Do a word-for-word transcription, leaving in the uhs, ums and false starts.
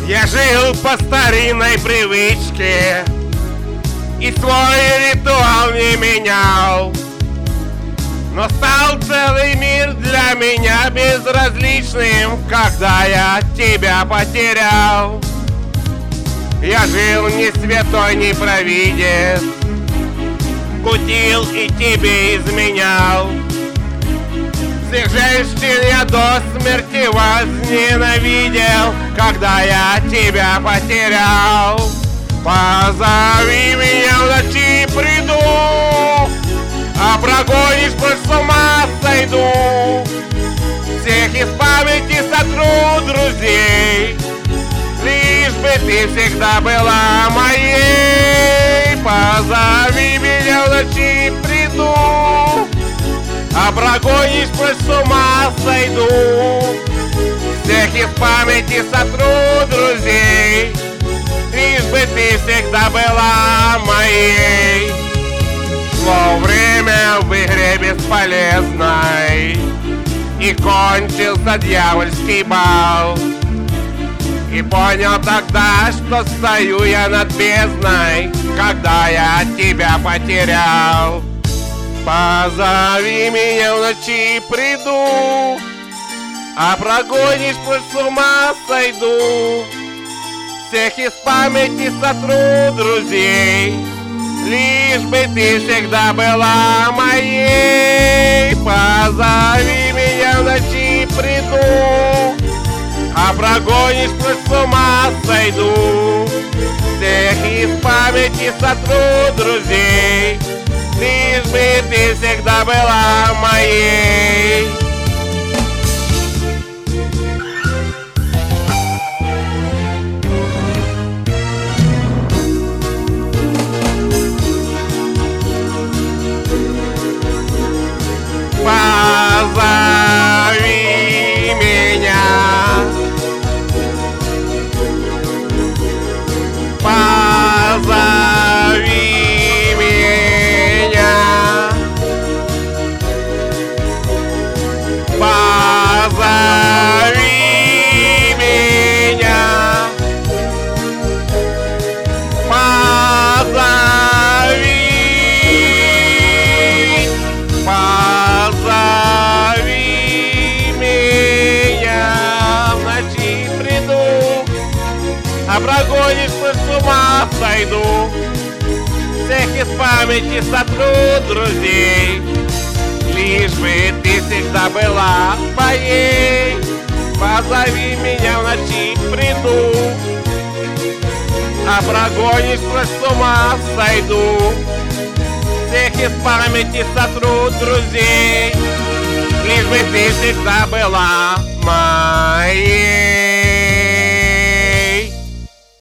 Я жил по старинной привычке и свой ритуал не менял, но стал целый мир для меня безразличным, когда я тебя потерял. Я жил не святой, не провидец, кутил и тебе изменял. Всех женщин я до смерти возненавидел, когда я тебя потерял. Позови меня в ночи, приду, а прогонишь, прочь с ума сойду. Всех из памяти сотру друзей, лишь бы ты всегда была моей. Позови меня в ночи, приду, а прогонишь, прочь с ума сойду. Всех из памяти сотру друзей, лишь бы ты всегда была моей. Шло время в игре бесполезной, и кончился дьявольский бал. И понял тогда, что стою я над бездной, когда я тебя потерял. Позови меня в ночи, приду, а прогонишь, прочь с ума сойду. Всех из памяти сотру друзей, лишь бы ты всегда была моей. Позови меня в ночи, приду, а прогонишь, прочь с ума сойду. Всех из памяти сотру друзей, лишь бы ты всегда была моей. Позови меня, позови меня, позови меня, позови, позови меня в ночи, приду, а прогонишь, прочь с ума сойду. Всех из памяти сотру друзей, лишь бы ты всегда была моей. Позови меня в ночи, приду, а прогонишь, прочь с ума сойду. Всех из памяти сотру друзей, лишь бы ты всегда была моей.